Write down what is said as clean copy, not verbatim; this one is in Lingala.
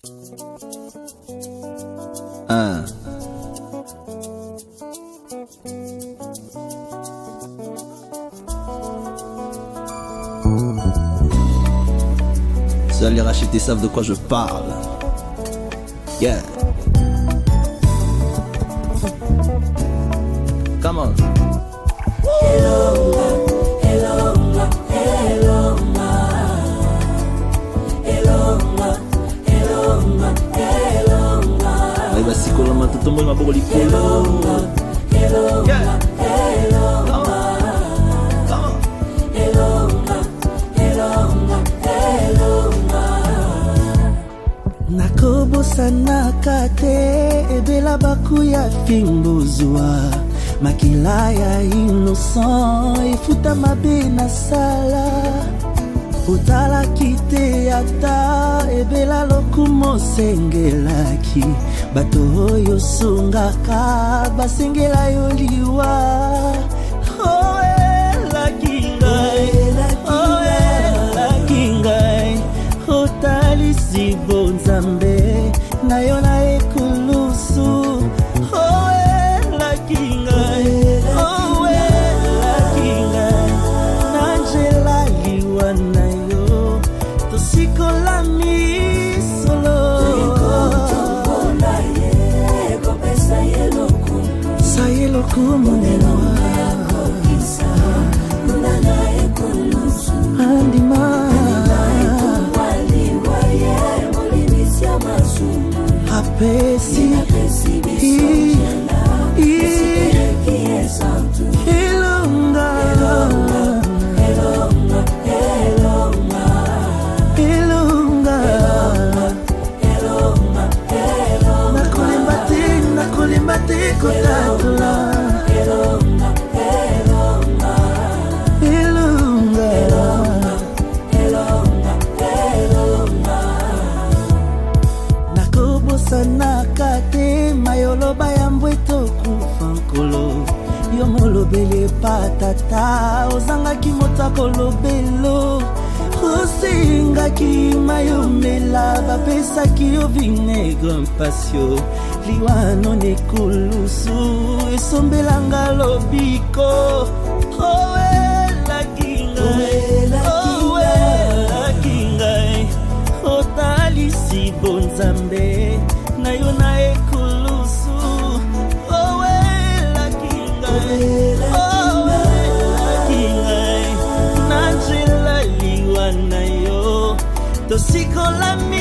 Seuls les rachetés savent de quoi je parle. Yeah. Come on. Aí vai se colando, tu tomou uma boca de colo. Yeah. Nakobosana kate ebela bakuya fimbuzwa makila ya innocent efuta mabe na sala utala kite ata ebela lokumo sengelaki bato oyo sungaka basengela yo liwa Otalisi bonzambe na yo na ekulusu la kinga Angela liwa na yo tosikola misolo sa ye lokumu andima apesi nakulimbate kotatula nakate mayoloba ya mbweto kufankolo yo molobele patata ozangaki motako lobelo osingaki mayomela bapesaki yo vinaigre mpasio liwano nekulusu esombelanga lobiko otalisi bonzambe na yo na ekulusu la kinga Angela liwa na yo tosikola